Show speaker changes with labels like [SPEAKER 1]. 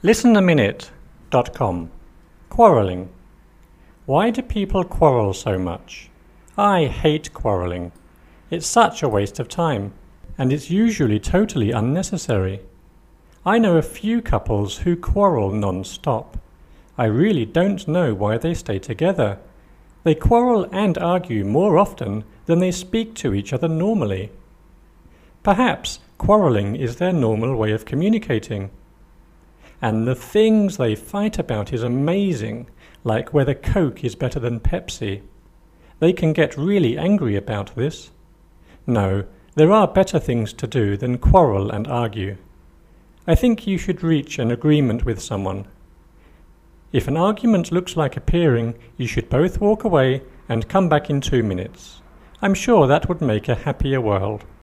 [SPEAKER 1] ListenAminute.com. Quarrelling. Why do people quarrel so much? I hate quarrelling. It's such a waste of time, and it's usually totally unnecessary. I know a few couples who quarrel non-stop. I really don't know why they stay together. They quarrel and argue more often than they speak to each other normally. Perhaps quarrelling is their normal way of communicating. And the things they fight about is amazing, like whether Coke is better than Pepsi. They can get really angry about this. No, there are better things to do than quarrel and argue. I think you should reach an agreement with someone. If an argument looks like appearing, you should both walk away and come back in 2 minutes. I'm sure that would make a happier world.